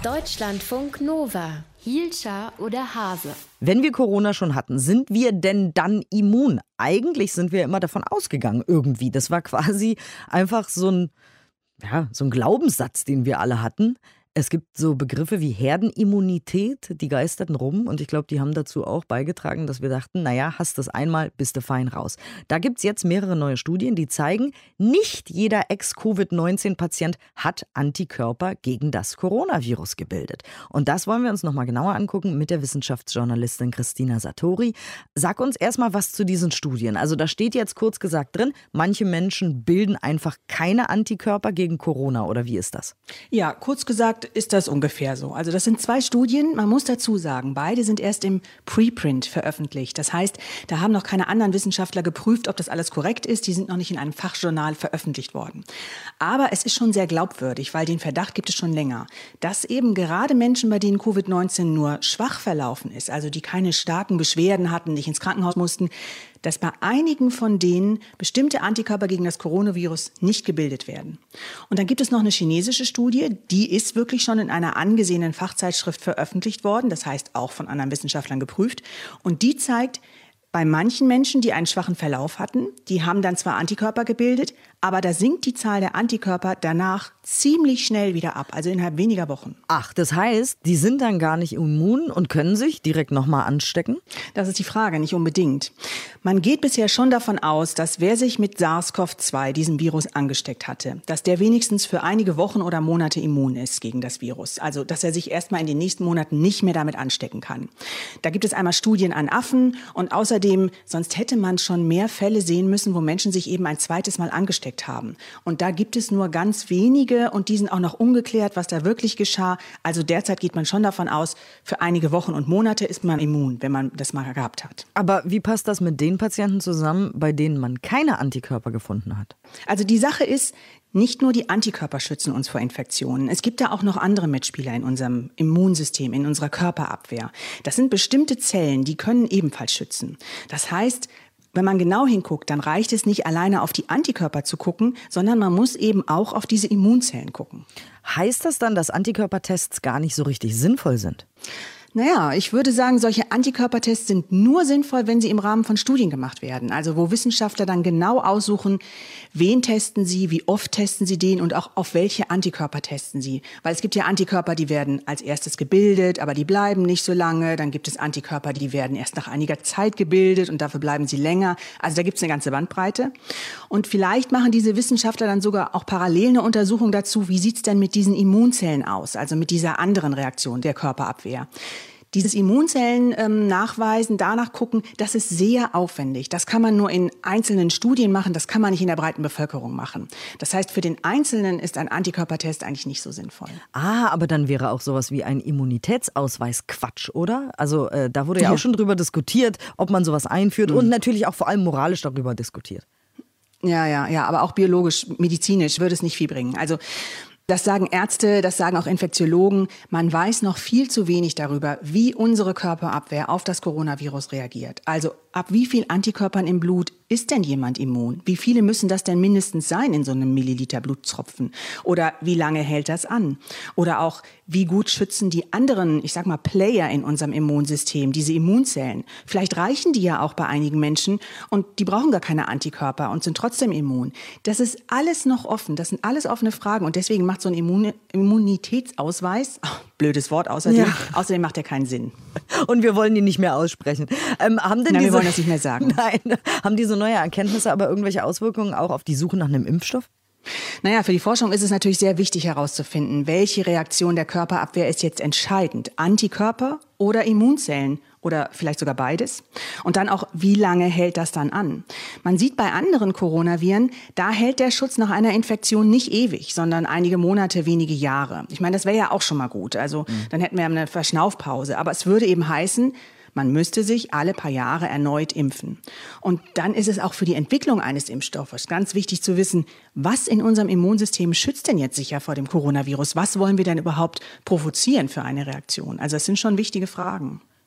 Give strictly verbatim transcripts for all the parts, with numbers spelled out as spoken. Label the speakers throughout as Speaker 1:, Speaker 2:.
Speaker 1: Deutschlandfunk Nova. Hielscher oder Hase?
Speaker 2: Wenn wir Corona schon hatten, sind wir denn dann immun? Eigentlich sind wir immer davon ausgegangen, irgendwie. Das war quasi einfach so ein, ja, so ein Glaubenssatz, den wir alle hatten. Es gibt so Begriffe wie Herdenimmunität, die geisterten rum. Und ich glaube, die haben dazu auch beigetragen, dass wir dachten, naja, hast das einmal, bist du fein raus. Da gibt es jetzt mehrere neue Studien, die zeigen, nicht jeder Ex-Covid neunzehn Patient hat Antikörper gegen das Coronavirus gebildet. Und das wollen wir uns nochmal genauer angucken mit der Wissenschaftsjournalistin Christina Satori. Sag uns erstmal was zu diesen Studien. Also da steht jetzt kurz gesagt drin, manche Menschen bilden einfach keine Antikörper gegen Corona. Oder wie ist das?
Speaker 3: Ja, kurz gesagt, ist das ungefähr so. Also das sind zwei Studien, man muss dazu sagen, beide sind erst im Preprint veröffentlicht. Das heißt, da haben noch keine anderen Wissenschaftler geprüft, ob das alles korrekt ist. Die sind noch nicht in einem Fachjournal veröffentlicht worden. Aber es ist schon sehr glaubwürdig, weil den Verdacht gibt es schon länger, dass eben gerade Menschen, bei denen Covid neunzehn nur schwach verlaufen ist, also die keine starken Beschwerden hatten, nicht ins Krankenhaus mussten, dass bei einigen von denen bestimmte Antikörper gegen das Coronavirus nicht gebildet werden. Und dann gibt es noch eine chinesische Studie, die ist wirklich schon in einer angesehenen Fachzeitschrift veröffentlicht worden, das heißt auch von anderen Wissenschaftlern geprüft. Und die zeigt, bei manchen Menschen, die einen schwachen Verlauf hatten, die haben dann zwar Antikörper gebildet, aber da sinkt die Zahl der Antikörper danach ziemlich schnell wieder ab, also innerhalb weniger Wochen.
Speaker 2: Ach, das heißt, die sind dann gar nicht immun und können sich direkt nochmal anstecken?
Speaker 3: Das ist die Frage, nicht unbedingt. Man geht bisher schon davon aus, dass wer sich mit SARS-C o V zwei, diesem Virus, angesteckt hatte, dass der wenigstens für einige Wochen oder Monate immun ist gegen das Virus. Also, dass er sich erstmal in den nächsten Monaten nicht mehr damit anstecken kann. Da gibt es einmal Studien an Affen und außerdem, sonst hätte man schon mehr Fälle sehen müssen, wo Menschen sich eben ein zweites Mal angesteckt haben. Und da gibt es nur ganz wenige und die sind auch noch ungeklärt, was da wirklich geschah. Also derzeit geht man schon davon aus, für einige Wochen und Monate ist man immun, wenn man das mal gehabt hat.
Speaker 2: Aber wie passt das mit den Patienten zusammen, bei denen man keine Antikörper gefunden hat?
Speaker 3: Also die Sache ist, nicht nur die Antikörper schützen uns vor Infektionen. Es gibt da auch noch andere Mitspieler in unserem Immunsystem, in unserer Körperabwehr. Das sind bestimmte Zellen, die können ebenfalls schützen. Das heißt, wenn man genau hinguckt, dann reicht es nicht alleine auf die Antikörper zu gucken, sondern man muss eben auch auf diese Immunzellen gucken.
Speaker 2: Heißt das dann, dass Antikörpertests gar nicht so richtig sinnvoll sind?
Speaker 3: Naja, ich würde sagen, solche Antikörpertests sind nur sinnvoll, wenn sie im Rahmen von Studien gemacht werden. Also wo Wissenschaftler dann genau aussuchen, wen testen sie, wie oft testen sie den und auch auf welche Antikörper testen sie. Weil es gibt ja Antikörper, die werden als erstes gebildet, aber die bleiben nicht so lange. Dann gibt es Antikörper, die werden erst nach einiger Zeit gebildet und dafür bleiben sie länger. Also da gibt es eine ganze Bandbreite. Und vielleicht machen diese Wissenschaftler dann sogar auch parallel eine Untersuchung dazu, wie sieht's denn mit diesen Immunzellen aus, also mit dieser anderen Reaktion der Körperabwehr. Dieses Immunzellen ähm, nachweisen, danach gucken, das ist sehr aufwendig. Das kann man nur in einzelnen Studien machen, das kann man nicht in der breiten Bevölkerung machen. Das heißt, für den Einzelnen ist ein Antikörpertest eigentlich nicht so sinnvoll.
Speaker 2: Ah, aber dann wäre auch sowas wie ein Immunitätsausweis Quatsch, oder? Also äh, da wurde ja, ja auch schon drüber diskutiert, ob man sowas einführt mhm. und natürlich auch vor allem moralisch darüber diskutiert.
Speaker 3: Ja, ja, ja, aber auch biologisch, medizinisch würde es nicht viel bringen. Also das sagen Ärzte, das sagen auch Infektiologen. Man weiß noch viel zu wenig darüber, wie unsere Körperabwehr auf das Coronavirus reagiert. Also ab wie viel Antikörpern im Blut ist denn jemand immun? Wie viele müssen das denn mindestens sein in so einem Milliliter Bluttropfen? Oder wie lange hält das an? Oder auch, wie gut schützen die anderen, ich sag mal, Player in unserem Immunsystem, diese Immunzellen? Vielleicht reichen die ja auch bei einigen Menschen und die brauchen gar keine Antikörper und sind trotzdem immun. Das ist alles noch offen. Das sind alles offene Fragen und deswegen macht so ein Immun- Immunitätsausweis, ach, blödes Wort außerdem, ja. außerdem macht er keinen Sinn.
Speaker 2: Und wir wollen ihn nicht mehr aussprechen. Ähm, haben denn
Speaker 3: Nein,
Speaker 2: diese,
Speaker 3: wir wollen das nicht mehr sagen.
Speaker 2: Nein, haben diese neue Erkenntnisse aber irgendwelche Auswirkungen auch auf die Suche nach einem Impfstoff?
Speaker 3: Naja, für die Forschung ist es natürlich sehr wichtig herauszufinden, welche Reaktion der Körperabwehr ist jetzt entscheidend. Antikörper oder Immunzellen oder vielleicht sogar beides. Und dann auch, wie lange hält das dann an? Man sieht bei anderen Coronaviren, da hält der Schutz nach einer Infektion nicht ewig, sondern einige Monate, wenige Jahre. Ich meine, das wäre ja auch schon mal gut. Also mhm. dann hätten wir eine Verschnaufpause. Aber es würde eben heißen, man müsste sich alle paar Jahre erneut impfen. Und dann ist es auch für die Entwicklung eines Impfstoffes ganz wichtig zu wissen, was in unserem Immunsystem schützt denn jetzt sicher vor dem Coronavirus? Was wollen wir denn überhaupt provozieren für eine Reaktion? Also es sind schon wichtige Fragen.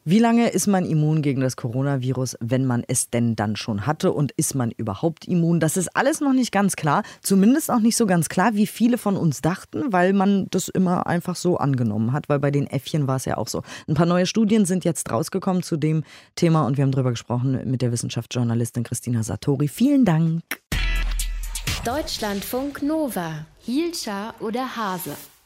Speaker 2: Wie lange ist man immun gegen das Coronavirus, wenn man es denn dann schon hatte? Und ist man überhaupt immun? Das ist alles noch nicht ganz klar. Zumindest auch nicht so ganz klar, wie viele von uns dachten, weil man das immer einfach so angenommen hat. Weil bei den Äffchen war es ja auch so. Ein paar neue Studien sind jetzt rausgekommen zu dem Thema und wir haben darüber gesprochen mit der Wissenschaftsjournalistin Christina Sartori. Vielen Dank.
Speaker 1: Deutschlandfunk Nova. Hielscher oder Hase?